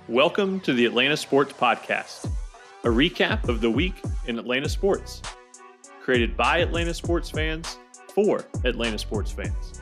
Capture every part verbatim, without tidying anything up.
Welcome to the Atlanta Sports Podcast, a recap of the week in Atlanta sports, created by Atlanta sports fans for Atlanta sports fans.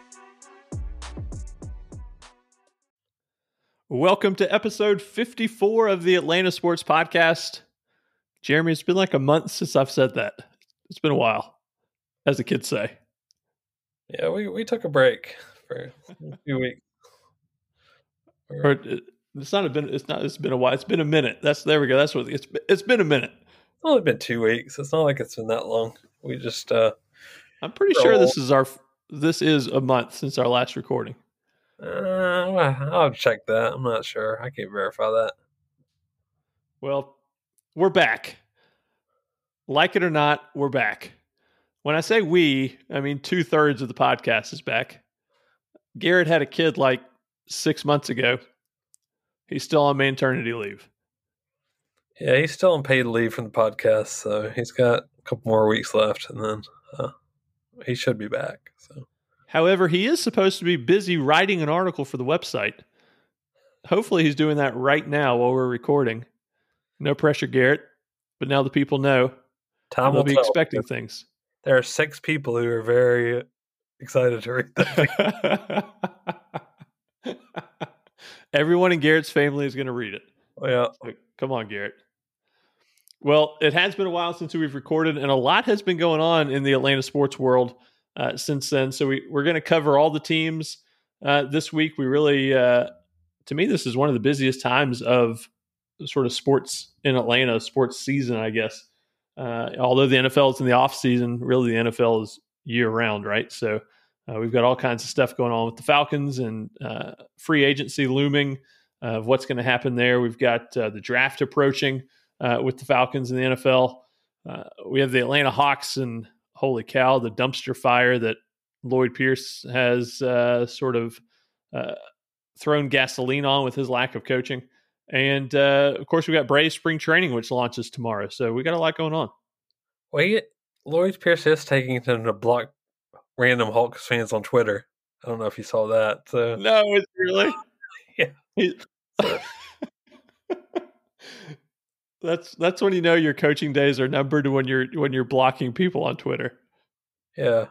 Welcome to episode fifty-four of the Atlanta Sports Podcast. Jeremy, it's been like a month since I've said that. It's been a while, as the kids say. Yeah, we, we took a break for a few weeks. Or, it's not a been. It's not. It's been a while. It's been a minute. That's there we go. That's what it's. It's been a minute. It's only been two weeks. It's not like it's been that long. We just. uh I'm pretty sure this is our. This is a month since our last recording. Uh, I'll check that. I'm not sure. I can't verify that. Well, we're back. Like it or not, we're back. When I say we, I mean two thirds of the podcast is back. Garrett had a kid like six months ago. He's still on maternity leave. Yeah, he's still on paid leave from the podcast, so he's got a couple more weeks left, and then uh, he should be back. So, however, he is supposed to be busy writing an article for the website. Hopefully, he's doing that right now while we're recording. No pressure, Garrett, but now the people know. Time They'll will be tell. expecting things. There are six people who are very excited to read that. Everyone in Garrett's family is going to read it. Yeah. So, come on, Garrett. Well, it has been a while since we've recorded, and a lot has been going on in the Atlanta sports world uh, since then. So we, we're going to cover all the teams uh, this week. We really, uh, to me, this is one of the busiest times of sort of sports in Atlanta, sports season, I guess. Uh, although the N F L is in the off season, really the N F L is year round, right? So uh, we've got all kinds of stuff going on with the Falcons and uh, free agency looming uh, of what's going to happen there. We've got uh, the draft approaching uh, with the Falcons and the N F L. Uh, we have the Atlanta Hawks, and holy cow, the dumpster fire that Lloyd Pierce has uh, sort of uh, thrown gasoline on with his lack of coaching. And, uh, of course, we got Braves spring training, which launches tomorrow. So we got a lot going on. Wait, Lloyd Pierce is taking it to block random Hawks fans on Twitter. I don't know if you saw that. So. No, it's really? Yeah. that's that's when you know your coaching days are numbered, when you're when you're blocking people on Twitter. Yeah.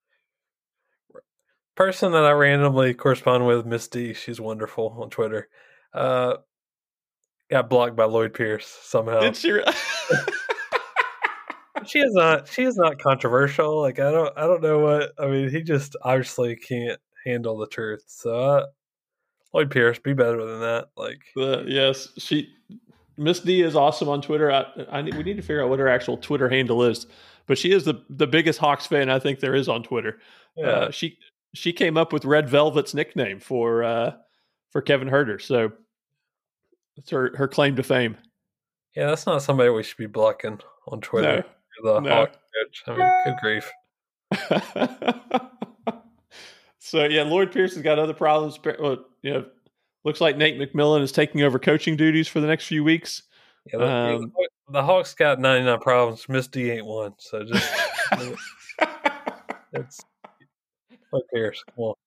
Person that I randomly correspond with, Miss D, she's wonderful on Twitter. Uh, got blocked by Lloyd Pierce somehow. Did she? She is not. She is not controversial. Like I don't. I don't know what. I mean, he just obviously can't handle the truth. So, uh, Lloyd Pierce, be better than that. Like, uh, yes, she. Miss D is awesome on Twitter. I, I we need to figure out what her actual Twitter handle is, but she is the the biggest Hawks fan I think there is on Twitter. Yeah. Uh, she she came up with Red Velvet's nickname for uh, for Kevin Huerter. So it's her her claim to fame. Yeah, that's not somebody we should be blocking on Twitter. No. The No. Hawk coach. I mean, good grief. So yeah, Lloyd Pierce has got other problems. Well, you know, looks like Nate McMillan is taking over coaching duties for the next few weeks. Yeah, the, Um, the Hawks got ninety-nine problems. Miss D ain't one. So just it's Lloyd Pierce. Come on.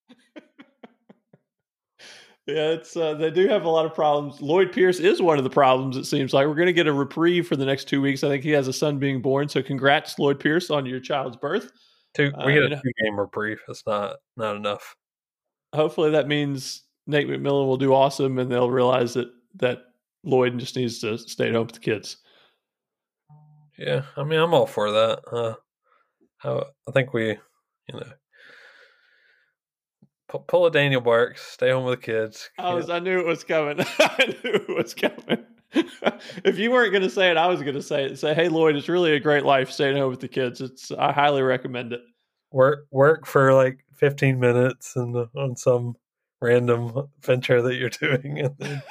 Yeah, it's uh, they do have a lot of problems. Lloyd Pierce is one of the problems, it seems like. We're going to get a reprieve for the next two weeks. I think he has a son being born. So congrats, Lloyd Pierce, on your child's birth. Two, Uh, we get you a know, two-game reprieve. That's not not enough. hopefully that means Nate McMillan will do awesome, and they'll realize that that Lloyd just needs to stay at home with the kids. Yeah, I mean, I'm all for that. Uh, I, I think we, you know, pull, pull a Daniel Barks, stay home with the kids. I was, I knew it was coming. I knew it was coming. If you weren't going to say it, I was going to say it. Say, hey, Lloyd, it's really a great life staying home with the kids. It's I highly recommend it. Work work for like fifteen minutes and on some random venture that you're doing. And then...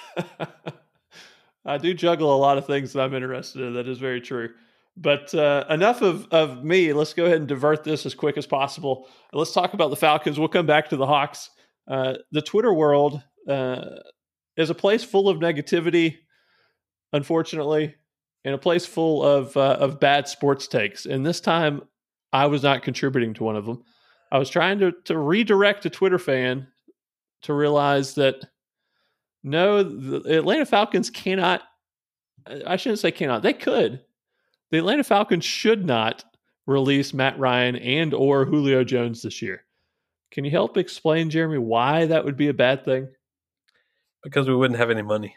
I do juggle a lot of things that I'm interested in. That is very true. But uh, enough of, of me. Let's go ahead and divert this as quick as possible. Let's talk about the Falcons. We'll come back to the Hawks. Uh, the Twitter world uh, is a place full of negativity, unfortunately, and a place full of uh, of bad sports takes. And this time, I was not contributing to one of them. I was trying to to redirect a Twitter fan to realize that No, the Atlanta Falcons cannot. I shouldn't say cannot. They could. The Atlanta Falcons should not release Matt Ryan and or Julio Jones this year. Can you help explain, Jeremy, why that would be a bad thing? Because we wouldn't have any money.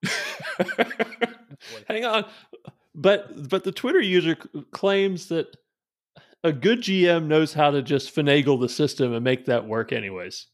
Hang on. But but the Twitter user claims that a good G M knows how to just finagle the system and make that work anyways.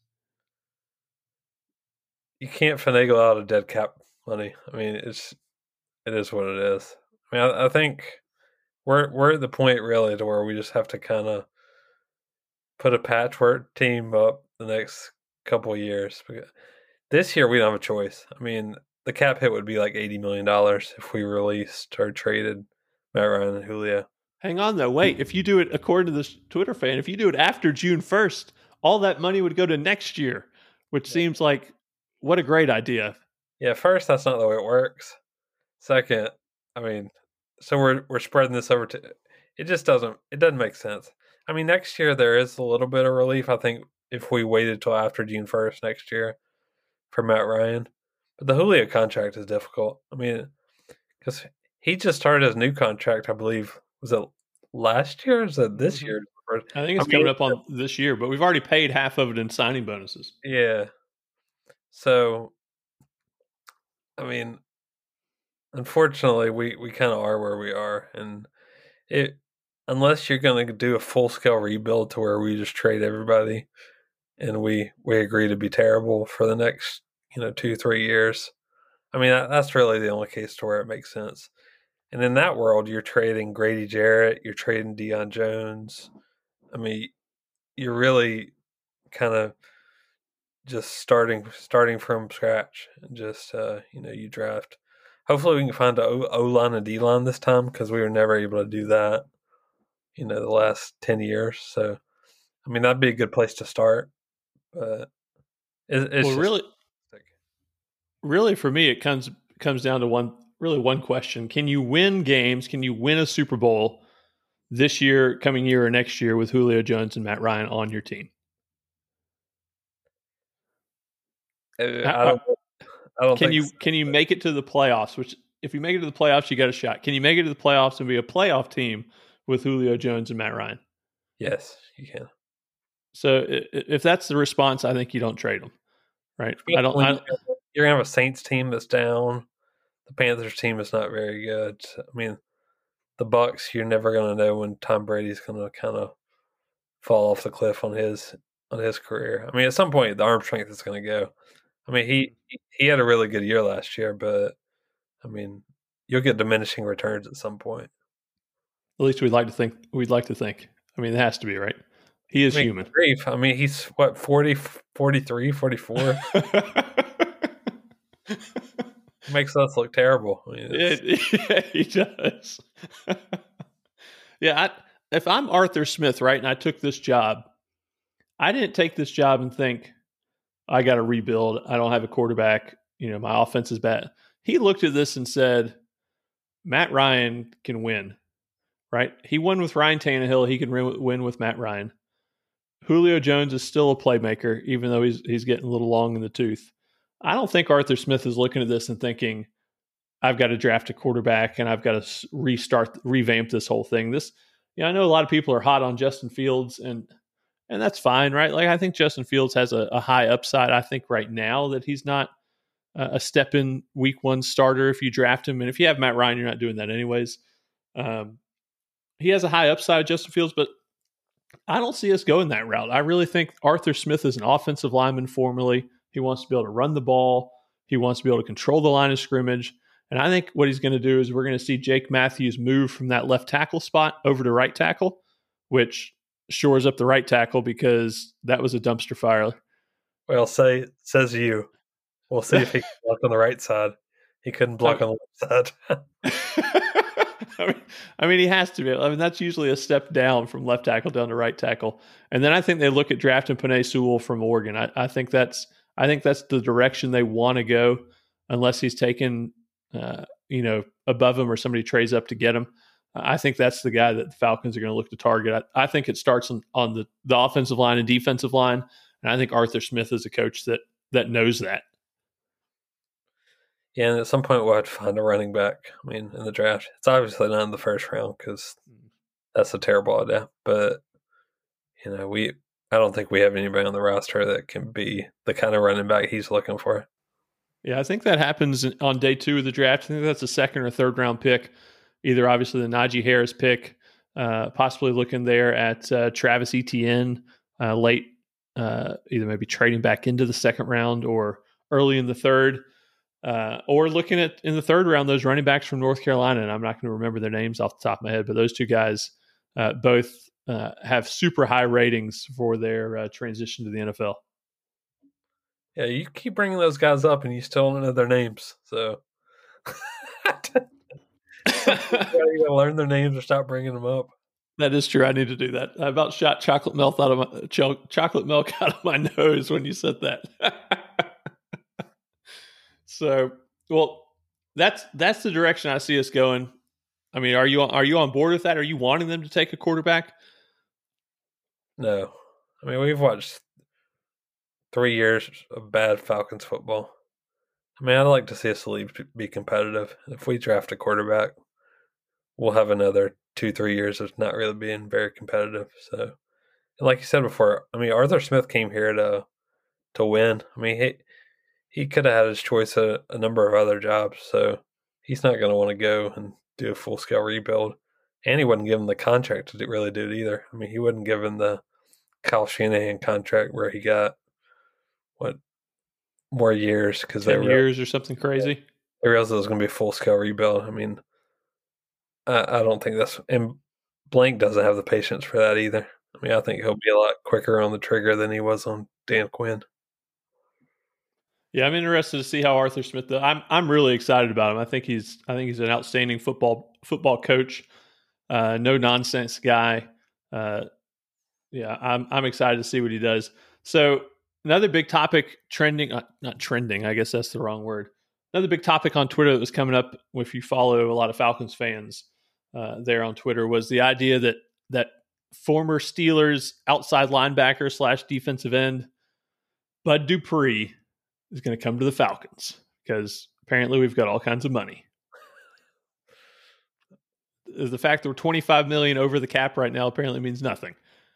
You can't finagle out of dead cap money. I mean, it's it is what it is. I mean, I, I think we're we're at the point really to where we just have to kind of put a patchwork team up the next couple of years. This year we don't have a choice. I mean, the cap hit would be like eighty million dollars if we released or traded Matt Ryan and Julio. Hang on, though. Wait, if you do it according to this Twitter fan, if you do it after June first, all that money would go to next year, which yeah. seems like what a great idea. Yeah, first, that's not the way it works. Second, I mean, so we're we're spreading this over to it just doesn't it doesn't make sense. I mean, next year there is a little bit of relief, I think, if we waited till after June first next year for Matt Ryan. But the Julio contract is difficult. I mean, because he just started his new contract, I believe. Was it last year or is it this year? I think it's I mean, coming up on this year, but we've already paid half of it in signing bonuses. Yeah. So, I mean, unfortunately, we, we kind of are where we are. And it unless you're going to do a full-scale rebuild to where we just trade everybody and we, we agree to be terrible for the next, you know, two, three years, I mean, that, that's really the only case to where it makes sense. And in that world, you're trading Grady Jarrett, you're trading Deion Jones. I mean, you're really kind of just starting starting from scratch. And just, uh, you know, you draft. Hopefully we can find an O-line and D-line this time because we were never able to do that, you know, the last ten years. So, I mean, that'd be a good place to start. But it, it's well, just, really, really for me, it comes comes down to one really one question. Can you win games? Can you win a Super Bowl this year, coming year, or next year with Julio Jones and Matt Ryan on your team? I don't, I don't can think you so. Can you make it to the playoffs? Which, if you make it to the playoffs, you got a shot. Can you make it to the playoffs and be a playoff team with Julio Jones and Matt Ryan? Yes, you can. So if that's the response, I think you don't trade them, right? I don't. I don't You're gonna have a Saints team that's down. The Panthers team is not very good. I mean, the Bucs, you're never going to know when Tom Brady's going to kind of fall off the cliff on his on his career. I mean, at some point, the arm strength is going to go. I mean, he he had a really good year last year, but I mean, you'll get diminishing returns at some point. At least we'd like to think. We'd like to think. I mean, it has to be, right? He is I mean, human. Grief. I mean, he's what forty, forty-three, forty-four Makes us look terrible. I mean, it, yeah, he does. yeah, I, if I'm Arthur Smith, right, and I took this job, I didn't take this job and think, I got to rebuild. I don't have a quarterback. You know, my offense is bad. He looked at this and said, Matt Ryan can win, right? He won with Ryan Tannehill. He can win with Matt Ryan. Julio Jones is still a playmaker, even though he's he's getting a little long in the tooth. I don't think Arthur Smith is looking at this and thinking, I've got to draft a quarterback and I've got to restart, revamp this whole thing. This, you know, I know a lot of people are hot on Justin Fields, and and that's fine, right? Like, I think Justin Fields has a, a high upside. I think right now that he's not a, a step in week one starter if you draft him. And if you have Matt Ryan, you're not doing that anyways. Um, he has a high upside, Justin Fields, but I don't see us going that route. I really think Arthur Smith is an offensive lineman formerly. He wants to be able to run the ball. He wants to be able to control the line of scrimmage. And I think what he's going to do is we're going to see Jake Matthews move from that left tackle spot over to right tackle, which shores up the right tackle because that was a dumpster fire. Well, say says you. We'll see if he can block on the right side. He couldn't block on the left side. I mean, I mean, he has to be. I mean, that's usually a step down from left tackle down to right tackle. And then I think they look at drafting Penei Sewell from Oregon. I, I think that's I think that's the direction they want to go, unless he's taken, uh, you know, above him or somebody trades up to get him. I think that's the guy that the Falcons are going to look to target. I, I think it starts on, on the, the offensive line and defensive line, and I think Arthur Smith is a coach that that knows that. Yeah, and at some point we'll have to find a running back. I mean, in the draft, it's obviously not in the first round because that's a terrible idea. But you know, we I don't think we have anybody on the roster that can be the kind of running back he's looking for. Yeah, I think that happens on day two of the draft. I think that's a second or third round pick. Either obviously the Najee Harris pick, uh, possibly looking there at uh, Travis Etienne uh, late, uh, either maybe trading back into the second round or early in the third, uh, or looking at in the third round those running backs from North Carolina. And I'm not going to remember their names off the top of my head, but those two guys uh, both uh, have super high ratings for their uh, transition to the N F L. Yeah, you keep bringing those guys up, and you still don't know their names. So, so you gotta learn their names or stop bringing them up. That is true. I need to do that. I about shot chocolate milk out of my cho- chocolate milk out of my nose when you said that. So, well, that's that's the direction I see us going. I mean, are you are you on board with that? Are you wanting them to take a quarterback? No, I mean we've watched three years of bad Falcons football. I mean, I'd like to see us league be competitive. If we draft a quarterback, we'll have another two, three years of not really being very competitive. So, and like you said before, I mean, Arthur Smith came here to to win. I mean, he he could have had his choice of a number of other jobs. So he's not going to want to go and do a full scale rebuild. And he wouldn't give him the contract to really do it either. I mean, he wouldn't give him the Kyle Shanahan contract where he got what more years because they Ten realized, years or something crazy. they realized it was going to be a full scale rebuild. I mean, I, I don't think that's and Blank doesn't have the patience for that either. I mean, I think he'll be a lot quicker on the trigger than he was on Dan Quinn. Yeah, I'm interested to see how Arthur Smith does. I'm I'm really excited about him. I think he's I think he's an outstanding football football coach. Uh, no nonsense guy. Uh, yeah, I'm I'm excited to see what he does. So another big topic trending, uh, not trending. I guess that's the wrong word. Another big topic on Twitter that was coming up, if you follow a lot of Falcons fans uh, there on Twitter, was the idea that that former Steelers outside linebacker slash defensive end Bud Dupree is going to come to the Falcons because apparently we've got all kinds of money. The fact that we're twenty-five million dollars over the cap right now apparently means nothing.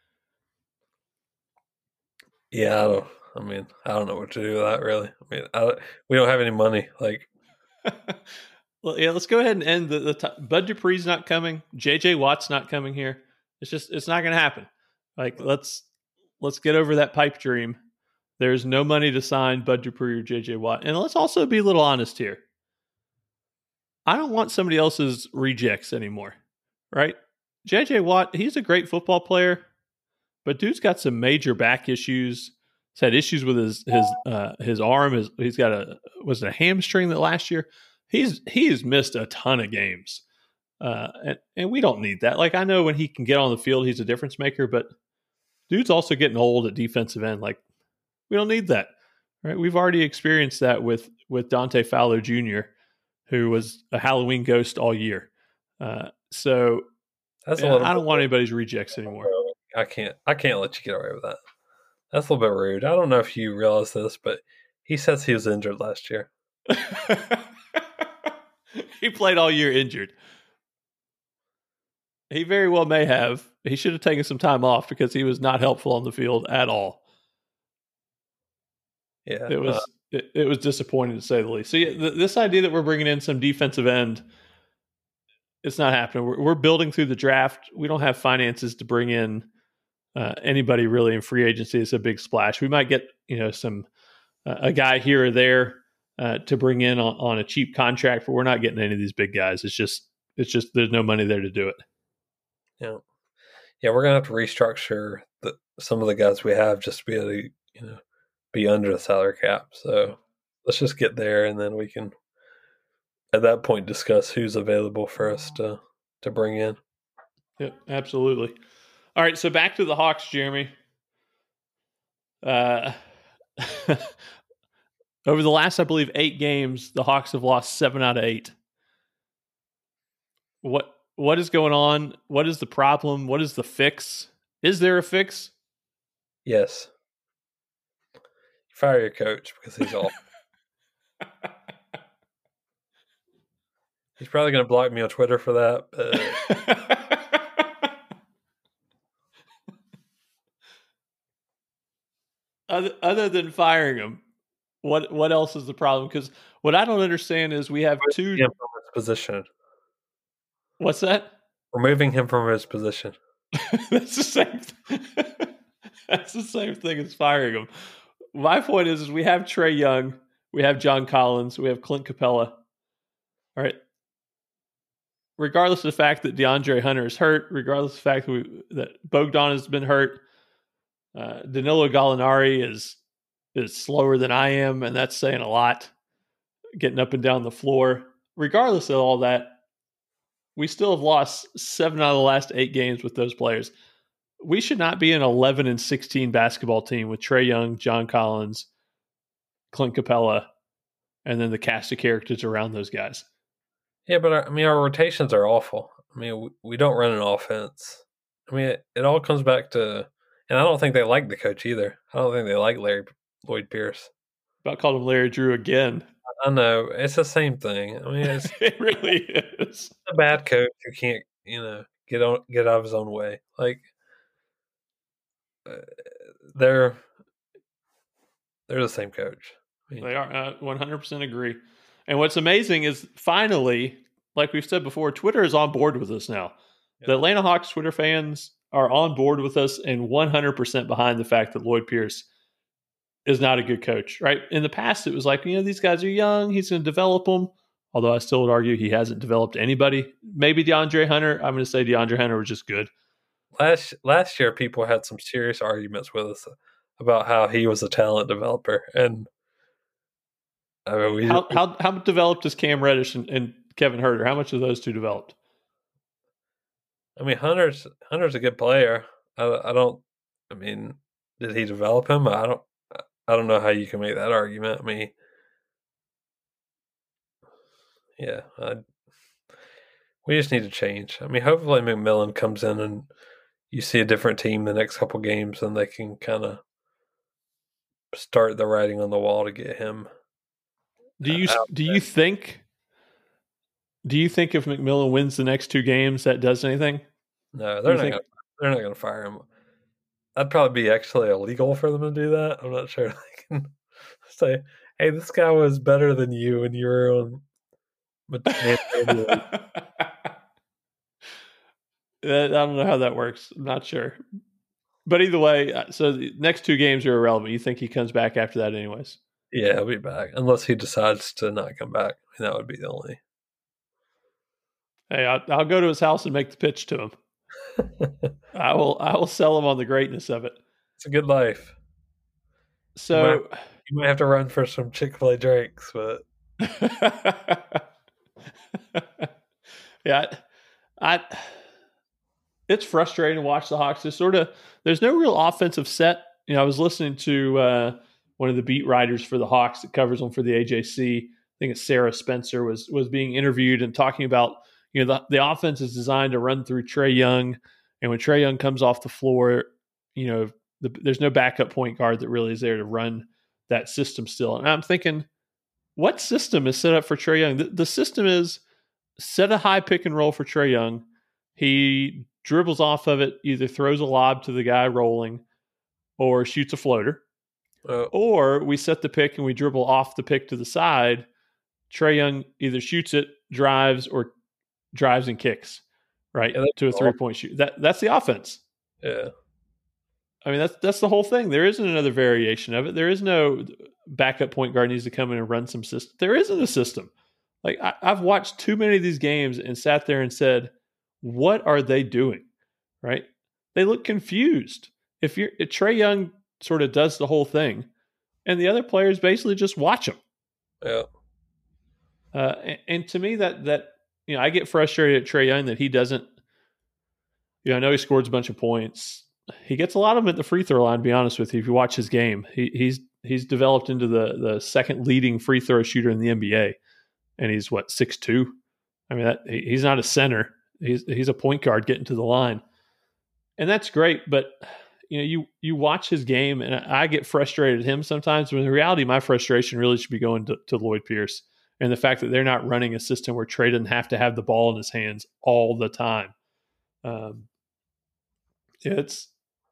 Yeah, I don't. I mean, I don't know what to do with that. Really, I mean, I don't, we don't have any money. Like, well, yeah, let's go ahead and end the, the t- Bud Dupree's not coming. J J Watt's not coming here. It's just it's not going to happen. Like let's let's get over that pipe dream. There's no money to sign Bud Dupree or J J Watt, and let's also be a little honest here. I don't want somebody else's rejects anymore, right? J J Watt, he's a great football player, but dude's got some major back issues. He's had issues with his his uh, his arm. His, he's got a was it a hamstring that last year. He's he's missed a ton of games, uh, and and we don't need that. Like I know when he can get on the field, he's a difference maker, but dude's also getting old at defensive end. Like we don't need that, right? We've already experienced that with with Dante Fowler Junior, who was a Halloween ghost all year. Uh, so that's yeah, a little. I don't want anybody's rejects anymore. I can't. I can't let you get away with that. That's a little bit rude. I don't know if you realize this, but he says he was injured last year. He played all year injured. He very well may have. He should have taken some time off because he was not helpful on the field at all. Yeah, it was uh, it, it was disappointing to say the least. So yeah, th- this idea that we're bringing in some defensive end, it's not happening. We're, we're building through the draft. We don't have finances to bring in uh, anybody really in free agency. It's a big splash. We might get you know some uh, a guy here or there uh, to bring in on, on a cheap contract, but we're not getting any of these big guys. It's just it's just there's no money there to do it. Yeah, yeah, we're gonna have to restructure the, some of the guys we have just to be able to you know be under the salary cap. So let's just get there, and then we can at that point discuss who's available for us to to bring in. Yeah, absolutely. All right, so back to the Hawks, Jeremy. Uh, over the last, I believe, eight games, the Hawks have lost seven out of eight. What what is going on? What is the problem? What is the fix? Is there a fix? Yes. Fire your coach because he's all. He's probably going to block me on Twitter for that. But... other, other than firing him, what what else is the problem? Because what I don't understand is we have two him from his position. What's that? Removing him from his position. That's the same. Th- That's the same thing as firing him. My point is, is we have Trae Young, we have John Collins, we have Clint Capella. All right. Regardless of the fact that DeAndre Hunter is hurt, regardless of the fact that, we, that Bogdan has been hurt, uh, Danilo Gallinari is is slower than I am, and that's saying a lot, getting up and down the floor. Regardless of all that, we still have lost seven out of the last eight games with those players. We should not be an eleven and sixteen basketball team with Trae Young, John Collins, Clint Capella, and then the cast of characters around those guys. Yeah, but our, I mean, our rotations are awful. I mean, we, we don't run an offense. I mean, it, it all comes back to, and I don't think they like the coach either. I don't think they like Larry Lloyd Pierce. About called him Larry Drew again. I know. It's the same thing. I mean, it's, it really is. A bad coach who can't, you know, get on get out of his own way. Like, uh, they're they're the same coach. I mean, they are. I one hundred percent agree. And what's amazing is finally, like we've said before, Twitter is on board with us now. Yeah. The Atlanta Hawks Twitter fans are on board with us and one hundred percent behind the fact that Lloyd Pierce is not a good coach, right? In the past, it was like, you know, these guys are young. He's going to develop them. Although I still would argue he hasn't developed anybody. Maybe DeAndre Hunter. I'm going to say DeAndre Hunter was just good. Last last year, people had some serious arguments with us about how he was a talent developer. And I mean, we, how, how, how developed is Cam Reddish and, and Kevin Huerter? How much of those two developed? I mean, Hunter's Hunter's a good player. I, I don't. I mean, did he develop him? I don't. I don't know how you can make that argument. I mean, yeah, I, we just need to change. I mean, hopefully McMillan comes in and you see a different team the next couple games, and they can kind of start the writing on the wall to get him. Do you do you think? Do you think if McMillan wins the next two games, that does anything? No, they're not. Think... Gonna, they're not going to fire him. That'd probably be actually illegal for them to do that. I'm not sure they can say, "Hey, this guy was better than you, and you were on." I don't know how that works. I'm not sure. But either way, so the next two games are irrelevant. You think he comes back after that anyways? Yeah, he'll be back. Unless he decides to not come back. I mean, that would be the only. Hey, I'll, I'll go to his house and make the pitch to him. I will I will sell him on the greatness of it. It's a good life. So you might, you might have to run for some Chick-fil-A drinks, but yeah, I, I it's frustrating to watch the Hawks. There's sort of there's no real offensive set. You know, I was listening to uh, one of the beat writers for the Hawks that covers them for the A J C. I think it's Sarah Spencer was was being interviewed and talking about, you know, the, the offense is designed to run through Trae Young, and when Trae Young comes off the floor, you know, the, there's no backup point guard that really is there to run that system still. And I'm thinking, what system is set up for Trae Young? The, the system is set a high pick and roll for Trae Young. He dribbles off of it, either throws a lob to the guy rolling or shoots a floater. Uh, or we set the pick and we dribble off the pick to the side. Trae Young either shoots it, drives, or drives and kicks, right, yeah, to a three-point shoot. That That's the offense. Yeah. I mean, that's that's the whole thing. There isn't another variation of it. There is no backup point guard needs to come in and run some system. There isn't a system. Like, I, I've watched too many of these games and sat there and said, what are they doing, right? They look confused. If you're if Trae Young sort of does the whole thing, and the other players basically just watch him. Yeah. Uh, and, and to me, that that you know, I get frustrated at Trae Young that he doesn't. You know, I know he scores a bunch of points. He gets a lot of them at the free throw line. To be honest with you, if you watch his game, he, he's he's developed into the the second leading free throw shooter in the N B A, and he's what six two. I mean, that he, he's not a center. He's he's a point guard getting to the line, and that's great. But you know, you you watch his game, and I get frustrated at him sometimes. When in reality, my frustration really should be going to, to Lloyd Pierce and the fact that they're not running a system where Trey doesn't have to have the ball in his hands all the time. Um, it's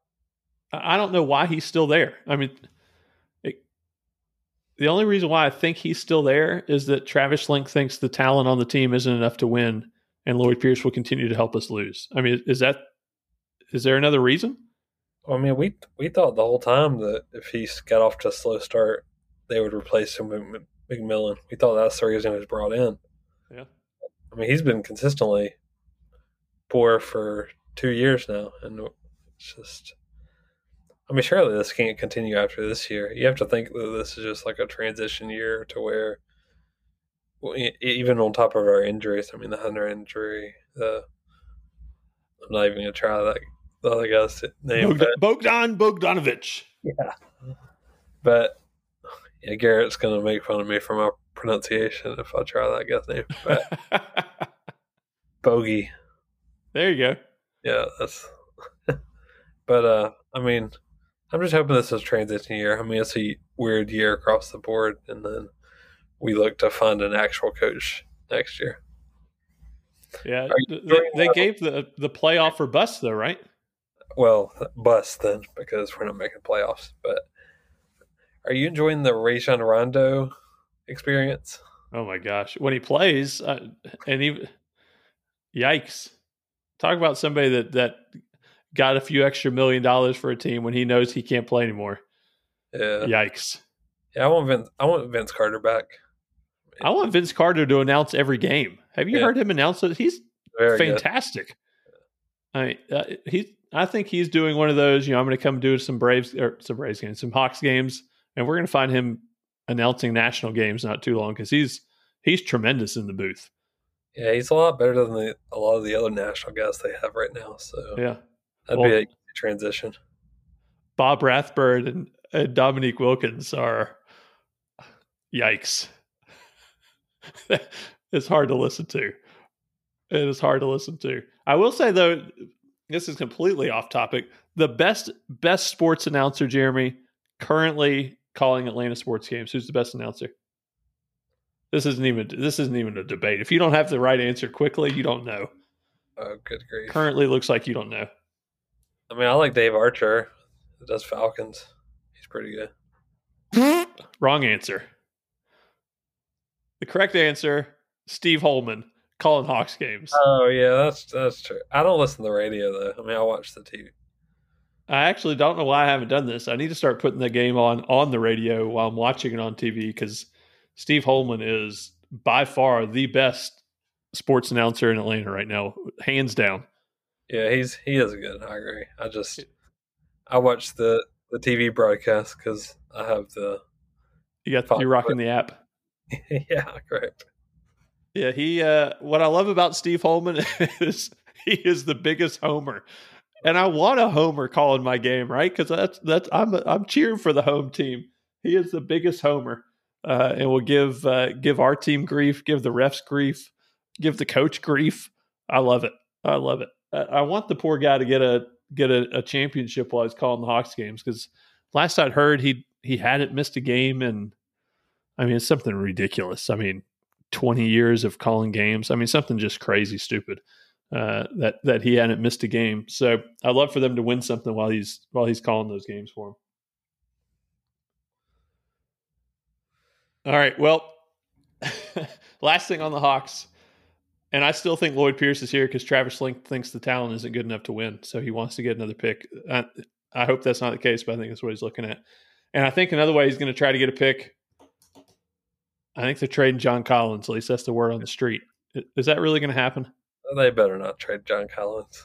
I don't know why he's still there. I mean, it, the only reason why I think he's still there is that Travis Link thinks the talent on the team isn't enough to win, and Lloyd Pierce will continue to help us lose. I mean, is that is there another reason? I mean, we we thought the whole time that if he got off to a slow start, they would replace him with McMillan. We thought that's the reason he was brought in. Yeah. I mean, he's been consistently poor for two years now, and it's just. I mean, surely this can't continue after this year. You have to think that this is just like a transition year to where, well, even on top of our injuries, I mean, the Hunter injury, the I'm not even gonna try that the other guy's name. Bogdan, Bogdan Bogdanovic. Yeah, but yeah, Garrett's gonna make fun of me for my pronunciation if I try that guy's name. But Bogey. There you go. Yeah, that's. But uh, I mean, I'm just hoping this is a transition year. I mean, it's a weird year across the board, and then we look to find an actual coach next year. Yeah, they, they gave the the playoff for bust though, right? Well, bust then because we're not making playoffs. But are you enjoying the Rajon Rondo experience? Oh my gosh, when he plays, uh, and he, yikes! Talk about somebody that that got a few extra million dollars for a team when he knows he can't play anymore. Yeah, yikes! Yeah, I want Vince. I want Vince Carter back. I want Vince Carter to announce every game. Have you yeah. heard him announce it? He's Very fantastic. Good. I mean, uh, he's. I think he's doing one of those. You know, I'm going to come do some Braves or some Braves games, some Hawks games, and we're going to find him announcing national games not too long because he's he's tremendous in the booth. Yeah, he's a lot better than the, a lot of the other national guys they have right now. So yeah, that'd well, be a transition. Bob Rathbard and, and Dominique Wilkins are yikes. It's hard to listen to. It is hard to listen to. I will say though, this is completely off topic. The best best sports announcer, Jeremy, currently calling Atlanta sports games. Who's the best announcer? This isn't even this isn't even a debate. If you don't have the right answer quickly, you don't know. Oh, good grief! Currently, looks like you don't know. I mean, I like Dave Archer. That does Falcons. He's pretty good. Wrong answer. The correct answer: Steve Holman calling Hawks games. Oh yeah, that's that's true. I don't listen to the radio though. I mean, I watch the T V. I actually don't know why I haven't done this. I need to start putting the game on on the radio while I'm watching it on T V because Steve Holman is by far the best sports announcer in Atlanta right now, hands down. Yeah, he's he is good. I agree. I just I watch the, the T V broadcast because I have the. You got you're rocking the app. Yeah, correct. Yeah, he. Uh, what I love about Steve Holman is he is the biggest homer, and I want a homer calling my game, right? Because that's that's I'm I'm cheering for the home team. He is the biggest homer, uh, and will give uh, give our team grief, give the refs grief, give the coach grief. I love it. I love it. I, I want the poor guy to get a get a, a championship while he's calling the Hawks games because last I'd heard he he hadn't missed a game, and I mean it's something ridiculous. I mean. twenty years of calling games. I mean, something just crazy stupid uh, that that he hadn't missed a game. So I'd love for them to win something while he's while he's calling those games for him. All right. Well, last thing on the Hawks, and I still think Lloyd Pierce is here because Travis Link thinks the talent isn't good enough to win, so he wants to get another pick. I, I hope that's not the case, but I think that's what he's looking at. And I think another way he's going to try to get a pick. I think they're trading John Collins. At least that's the word on the street. Is that really going to happen? They better not trade John Collins.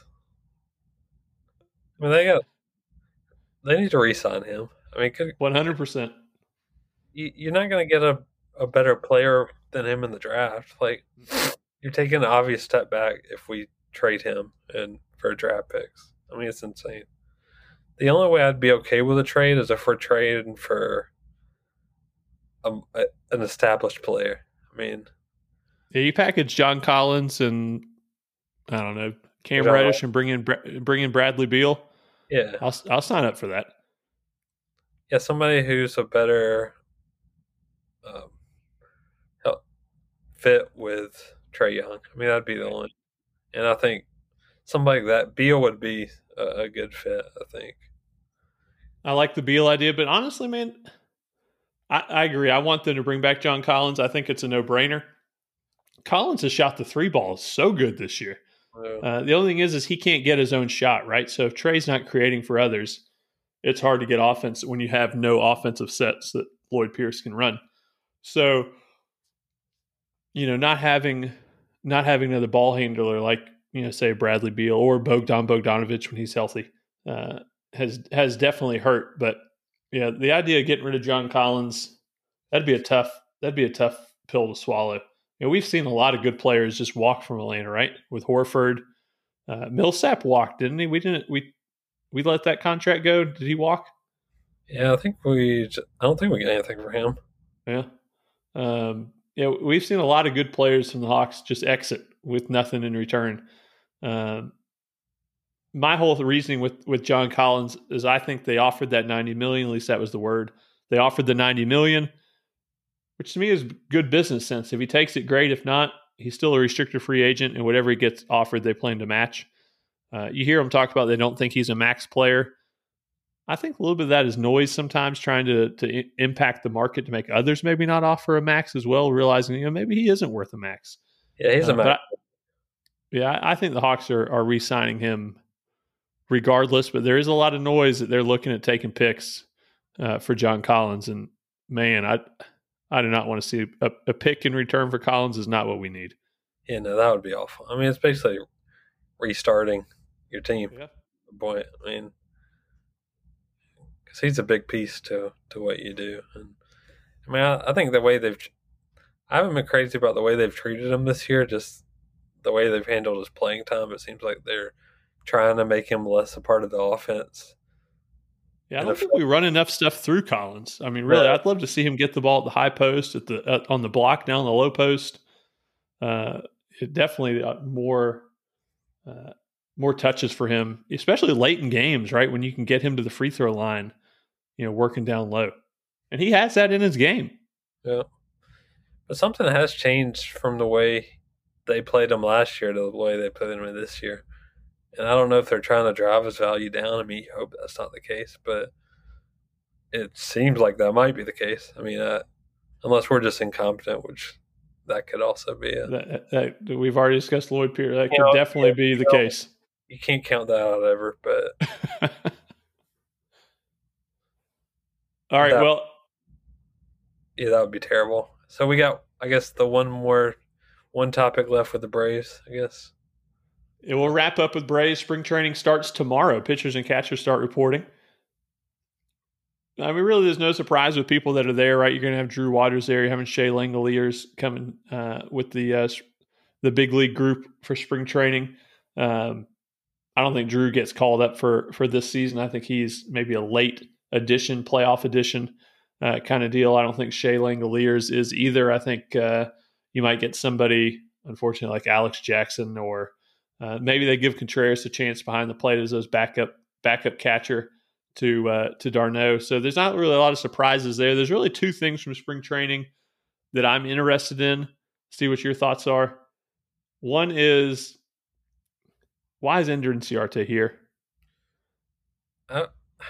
I mean, they got. They need to re-sign him. I mean, one hundred percent. You, you're not going to get a, a better player than him in the draft. Like, you're taking an obvious step back if we trade him and for draft picks. I mean, it's insane. The only way I'd be okay with a trade is if we're trading for. Um, a, an established player. I mean, yeah, you package John Collins and I don't know Cam John Reddish and bring in bring in Bradley Beal. Yeah, I'll I'll sign up for that. Yeah, somebody who's a better, um, fit with Trae Young. I mean, that'd be the only. And I think somebody like that, Beal would be a, a good fit, I think. I like the Beal idea, but honestly, man, I, I agree. I want them to bring back John Collins. I think it's a no-brainer. Collins has shot the three ball so good this year. Yeah. Uh, the only thing is, is he can't get his own shot, right? So if Trey's not creating for others, it's hard to get offense when you have no offensive sets that Lloyd Pierce can run. So, you know, not having not having another ball handler like, you know, say Bradley Beal or Bogdan Bogdanovic when he's healthy uh, has has definitely hurt. But yeah, the idea of getting rid of John Collins, that'd be a tough that'd be a tough pill to swallow. You know, we've seen a lot of good players just walk from Atlanta, right? With Horford, uh, Millsap walked, didn't he? We didn't we we let that contract go. Did he walk? Yeah, I think we. I don't think we get anything for him. Yeah. Um, yeah, we've seen a lot of good players from the Hawks just exit with nothing in return. Um, my whole reasoning with with John Collins is I think they offered that ninety million dollars, at least that was the word. They offered the ninety million dollars, which to me is good business sense. If he takes it, great. If not, he's still a restricted free agent, and whatever he gets offered, they plan to match. Uh, you hear him talk about they don't think he's a max player. I think a little bit of that is noise sometimes, trying to to impact the market to make others maybe not offer a max as well, realizing, you know, maybe he isn't worth a max. Yeah, he's uh, a max. I, yeah, I think the Hawks are, are re-signing him regardless, but there is a lot of noise that they're looking at taking picks uh, for John Collins. And man, I I do not want to see a, a pick in return for Collins is not what we need. Yeah, no, that would be awful. I mean, it's basically restarting your team. Yeah. Boy, I mean, because he's a big piece to to what you do. And I mean, I, I think the way they've, I haven't been crazy about the way they've treated him this year. Just the way they've handled his playing time. It seems like they're trying to make him less a part of the offense. Yeah, I don't think we run enough stuff through Collins. I mean, really, yeah. I'd love to see him get the ball at the high post, at the uh, on the block, down the low post. Uh, it definitely uh, more uh, more touches for him, especially late in games, right? When you can get him to the free throw line, you know, working down low. And he has that in his game. Yeah. But something has changed from the way they played him last year to the way they played him this year. And I don't know if they're trying to drive his value down. I mean, you hope that's not the case, but it seems like that might be the case. I mean, uh, unless we're just incompetent, which that could also be it. That, that, we've already discussed Lloyd Pierce. That you could know, definitely be the know, case. You can't count that out ever, but. All right, that, well. Yeah, that would be terrible. So we got, I guess, the one more, one topic left with the Braves, I guess. It will wrap up with Braves. Spring training starts tomorrow. Pitchers and catchers start reporting. I mean, really, there's no surprise with people that are there, right? You're going to have Drew Waters there. You're having Shea Langoliers coming uh, with the uh, the big league group for spring training. Um, I don't think Drew gets called up for for this season. I think he's maybe a late addition, playoff addition uh, kind of deal. I don't think Shea Langoliers is either. I think uh, you might get somebody, unfortunately, like Alex Jackson, or uh, maybe they give Contreras a chance behind the plate as those backup backup catcher to uh, to d'Arnaud. So there's not really a lot of surprises there. There's really two things from spring training that I'm interested in. See what your thoughts are. One is, why is Ender Inciarte here? Uh,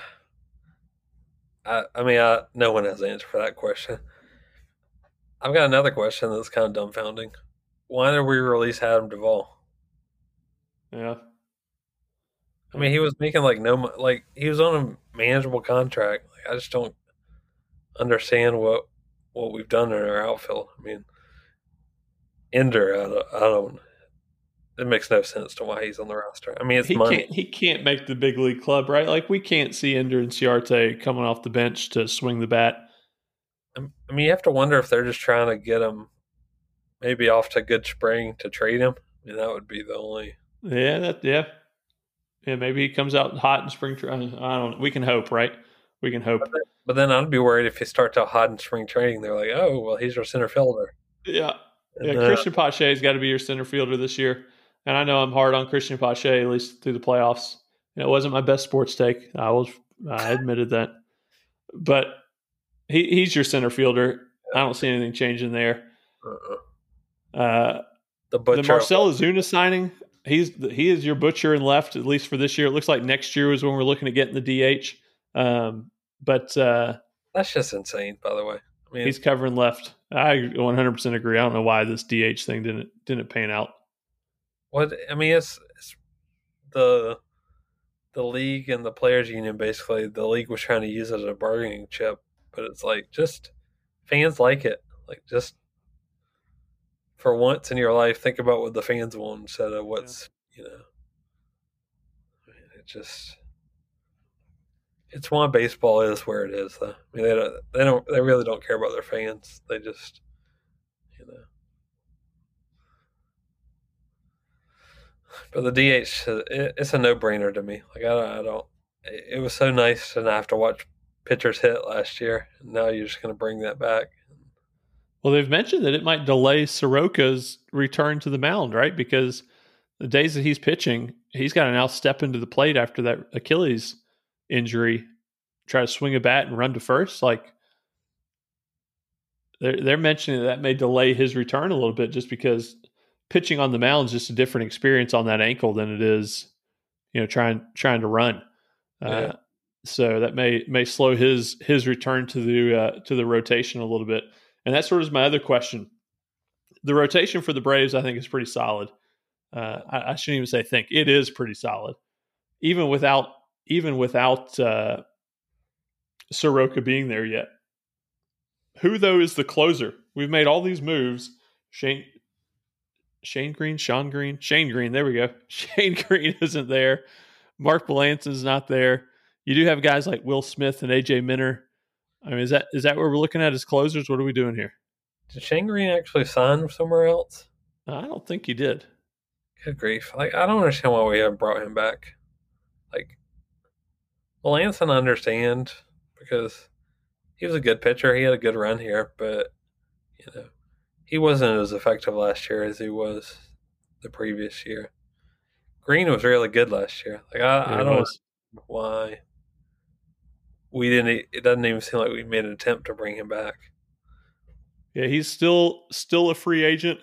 I, I mean, I, no one has an answer for that question. I've got another question that's kind of dumbfounding. Why did we release Adam Duvall? Yeah. I mean, he was making like no, like he was on a manageable contract. Like, I just don't understand what what we've done in our outfield. I mean, Ender, I don't, I don't. It makes no sense to why he's on the roster. I mean, it's he money. Can't, he can't make the big league club, right? Like, we can't see Ender Inciarte coming off the bench to swing the bat. I mean, you have to wonder if they're just trying to get him maybe off to good spring to trade him. I mean, that would be the only. Yeah, that yeah. Yeah, maybe he comes out hot in spring training. I don't know. We can hope, right? We can hope. But then, but then I'd be worried if he starts out hot in spring training. They're like, oh, well, he's our center fielder. Yeah. Yeah, and, uh, Christian Pache's got to be your center fielder this year. And I know I'm hard on Christian Pache, at least through the playoffs. And it wasn't my best sports take. I was, I admitted that. But he, he's your center fielder. I don't see anything changing there. Uh-uh. Uh, the the butcher. Marcell Ozuna signing, he's he is your butcher in left, at least for this year. It looks like next year is when we're looking at getting the D H. Um, but uh, That's just insane, by the way. I mean, he's covering left. I one hundred percent agree. I don't know why this D H thing didn't didn't pan out. what I mean, it's, it's the the league and the players union. Basically, the league was trying to use it as a bargaining chip, but it's like just fans like it. Like just for once in your life, think about what the fans want instead of what's yeah. you know. I mean, it just it's why baseball is where it is. Though. I mean, they don't they don't they really don't care about their fans. They just you know. But the D H, it, it's a no brainer to me. Like I, I don't. It was so nice to not have to watch pitchers hit last year. And now you're just going to bring that back. Well, they've mentioned that it might delay Soroka's return to the mound, right? Because the days that he's pitching, he's got to now step into the plate after that Achilles injury, try to swing a bat and run to first. Like they're they're mentioning that, that may delay his return a little bit, just because pitching on the mound is just a different experience on that ankle than it is, you know, trying trying to run. Uh, Yeah. So that may may slow his his return to the uh, to the rotation a little bit. And that sort of is my other question. The rotation for the Braves, I think, is pretty solid. Uh, I, I shouldn't even say think. It is pretty solid. Even without even without uh, Soroka being there yet. Who, though, is the closer? We've made all these moves. Shane Shane Green, Sean Green, Shane Green, there we go. Shane Green isn't there. Mark Melancon's not there. You do have guys like Will Smith and A J Minter. I mean, is that is that what we're looking at as closers? What are we doing here? Did Shane Green actually sign somewhere else? I don't think he did. Good grief! Like I don't understand why we haven't brought him back. Like Melanson, I understand because he was a good pitcher. He had a good run here, but you know he wasn't as effective last year as he was the previous year. Green was really good last year. Like I, Yeah, I don't know why we didn't. It doesn't even seem like we made an attempt to bring him back. Yeah, he's still still a free agent.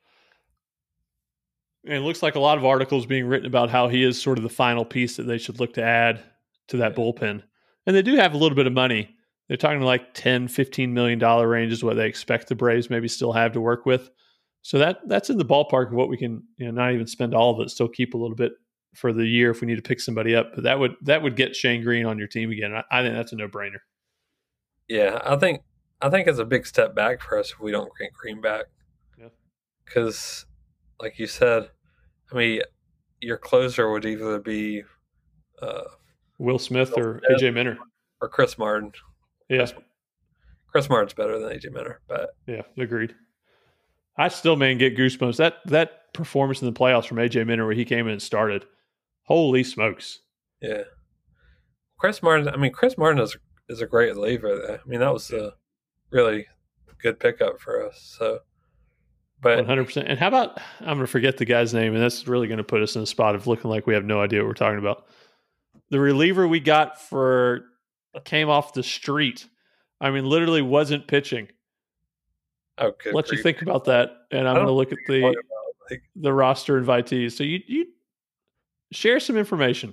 And it looks like a lot of articles being written about how he is sort of the final piece that they should look to add to that Yeah. bullpen. And they do have a little bit of money. They're talking like ten, fifteen million dollars range is what they expect the Braves maybe still have to work with. So that that's in the ballpark of what we can, you know, not even spend all of it, still keep a little bit for the year if we need to pick somebody up. But that would that would get Shane Green on your team again. I, I think that's a no-brainer. Yeah, I think I think it's a big step back for us if we don't bring Green back. Yeah. Because, like you said, I mean, your closer would either be uh, Will Smith Will or Smith. A J Minter. or Chris Martin. Yeah. Chris, Chris Martin's better than A J Minter, but Yeah, agreed. I still, man, get goosebumps. That that performance in the playoffs from A J Minter where he came in and started. Holy smokes. yeah, Chris Martin. I mean, Chris Martin is is a great reliever. There. I mean, that was a really good pickup for us. So, but one hundred percent. And how about, I'm going to forget the guy's name, and that's really going to put us in a spot of looking like we have no idea what we're talking about. The reliever we got for came off the street. I mean, literally wasn't pitching. oh, good Let you grief. think about that, and I'm I going to don't look at the Talk about, like, the roster invitees. So you you share some information.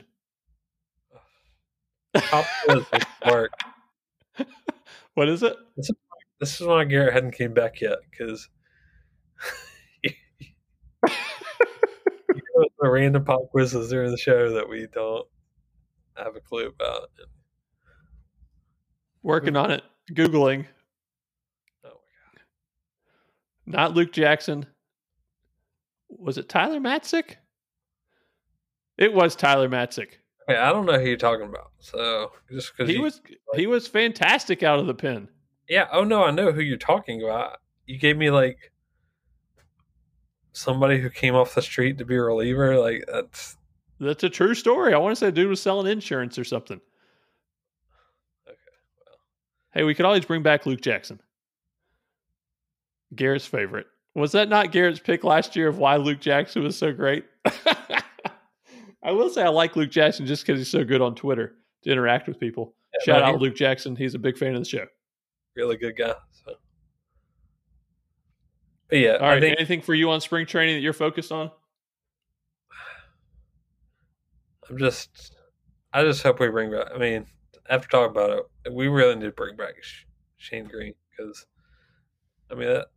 top doesn't work. What is it? This is, this is why Garrett hadn't came back yet because you know, the random pop quizzes during the show that we don't have a clue about. Working on it. Googling. Oh my god! Not Luke Jackson. Was it Tyler Matzik? It was Tyler Matzik. Hey, I don't know who you're talking about. So just because He was he was fantastic out of the pen. yeah. Oh no, I know who you're talking about. You gave me like somebody who came off the street to be a reliever. Like that's That's a true story. I want to say the dude was selling insurance or something. okay. Well, Hey, we could always bring back Luke Jackson. Garrett's favorite. Was that not Garrett's pick last year of why Luke Jackson was so great? I will say I like Luke Jackson just because he's so good on Twitter to interact with people. Yeah, Shout no, out he- Luke Jackson. He's a big fan of the show. really good guy. So But yeah, All right. I think Anything for you on spring training that you're focused on? I'm just, I just hope we bring back. I mean, after talking about it, we really need to bring back Shane Green because, I mean, that,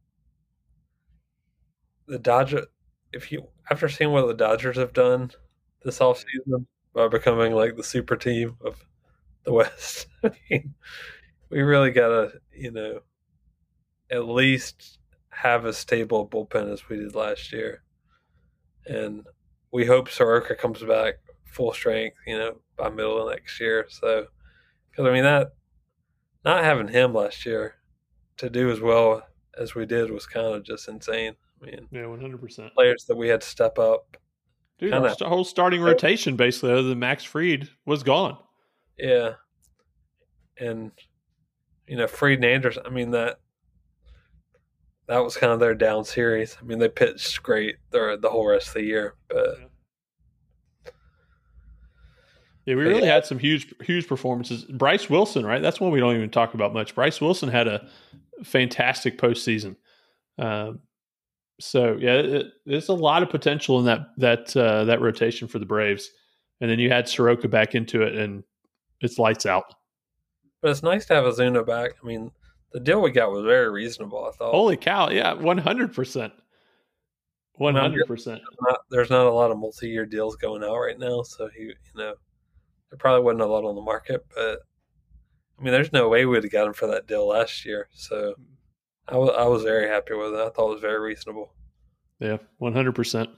the Dodgers. If you after seeing what the Dodgers have done this offseason by becoming like the super team of the West, I mean, we really gotta, you know, at least have a stable bullpen as we did last year, and we hope Soroka comes back full strength, you know, by middle of next year. So, because I mean that not having him last year to do as well as we did was kind of just insane. I mean, yeah, one hundred percent. Players that we had to step up. Dude, kinda, our st- whole starting rotation, basically, other than Max Fried, was gone. Yeah. And, you know, Fried and Anderson, I mean, that that was kind of their down series. I mean, they pitched great the, the whole rest of the year. But yeah. Yeah, we really yeah. had some huge, huge performances. Bryce Wilson, right? That's one we don't even talk about much. Bryce Wilson had a fantastic postseason. Um, so yeah, it, there's a lot of potential in that that uh, that rotation for the Braves. And then you had Soroka back into it, and it's lights out. But it's nice to have Ozuna back. I mean, the deal we got was very reasonable, I thought. Holy cow! Yeah, one hundred percent. One hundred percent. There's not a lot of multi-year deals going out right now, so he, you know. There probably wasn't a lot on the market, but I mean, there's no way we'd have got him for that deal last year. So I, w- I was very happy with it. I thought it was very reasonable. Yeah, one hundred percent.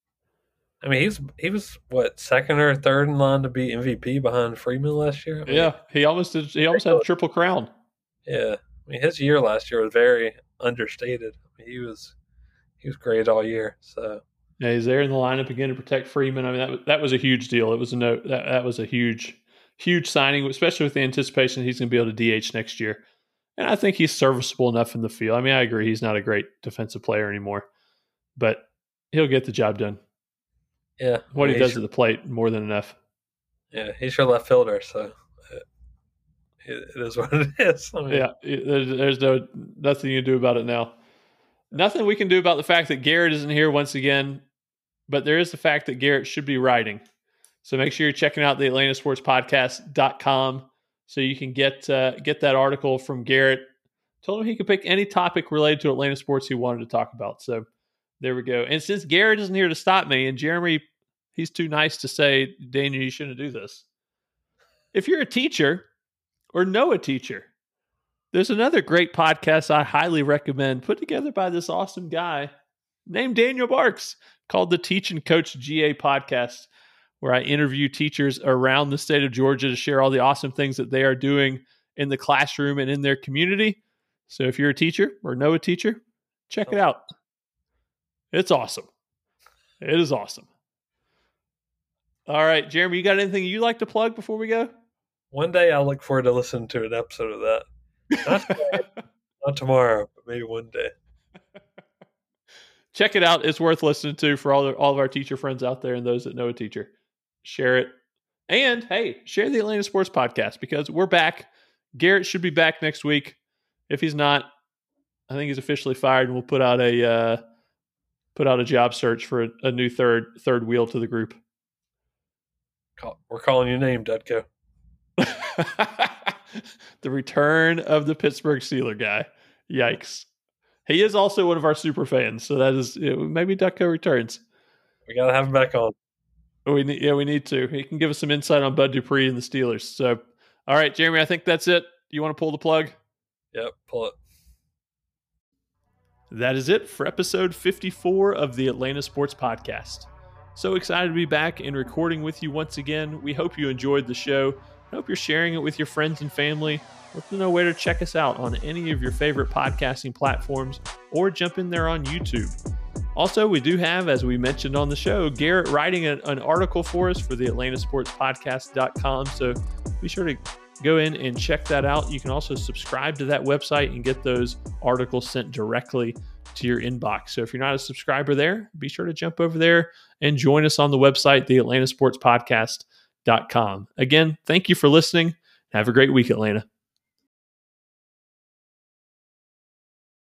I mean, he's he was what second or third in line to be M V P behind Freeman last year. I mean, yeah, he almost did. He almost had a triple crown. Yeah, I mean, his year last year was very understated. I mean, he was he was great all year. So. Yeah, he's there in the lineup again to protect Freeman. I mean, that was, that was a huge deal. It was a no, that, that was a huge, huge signing, especially with the anticipation he's going to be able to D H next year. And I think he's serviceable enough in the field. I mean, I agree he's not a great defensive player anymore, but he'll get the job done. Yeah, what he does at the plate more than enough. Yeah, he's your left fielder, so it, it is what it is. I mean, yeah, there's, there's no nothing you can do about it now. Nothing we can do about the fact that Garrett isn't here once again. But there is the fact that Garrett should be writing. So make sure you're checking out the Atlanta Sports Podcast dot com so you can get uh, get that article from Garrett. Told him he could pick any topic related to Atlanta sports he wanted to talk about. So there we go. And since Garrett isn't here to stop me, and Jeremy, he's too nice to say, Daniel, you shouldn't do this. If you're a teacher or know a teacher, there's another great podcast I highly recommend put together by this awesome guy named Daniel Barks, called the Teach and Coach G A Podcast, where I interview teachers around the state of Georgia to share all the awesome things that they are doing in the classroom and in their community. So if you're a teacher or know a teacher, check it out. It's awesome. It is awesome. All right, Jeremy, you got anything you'd like to plug before we go? One day I'll look forward to listening to an episode of that. Not tomorrow, not tomorrow but maybe one day. Check it out. It's worth listening to for all, the, all of our teacher friends out there and those that know a teacher. Share it. And, hey, share the Atlanta Sports Podcast because we're back. Garrett should be back next week. If he's not, I think he's officially fired, and we'll put out a uh, put out a job search for a, a new third third wheel to the group. We're calling your name, Dudko. The return of the Pittsburgh Steeler guy. Yikes. He is also one of our super fans, so that is maybe Ducko returns. We got to have him back on. We need, yeah, we need to. He can give us some insight on Bud Dupree and the Steelers. So, all right, Jeremy, I think that's it. You want to pull the plug? Yep, pull it. That is it for episode fifty-four of the Atlanta Sports Podcast. So excited to be back and recording with you once again. We hope you enjoyed the show. I hope you're sharing it with your friends and family. Let them know where to check us out on any of your favorite podcasting platforms or jump in there on YouTube. Also, we do have, as we mentioned on the show, Garrett writing an, an article for us for the Atlanta Sports Podcast dot com. So be sure to go in and check that out. You can also subscribe to that website and get those articles sent directly to your inbox. So if you're not a subscriber there, be sure to jump over there and join us on the website, the Atlanta Sports Podcast dot com. Again, thank you for listening. Have a great week, Atlanta.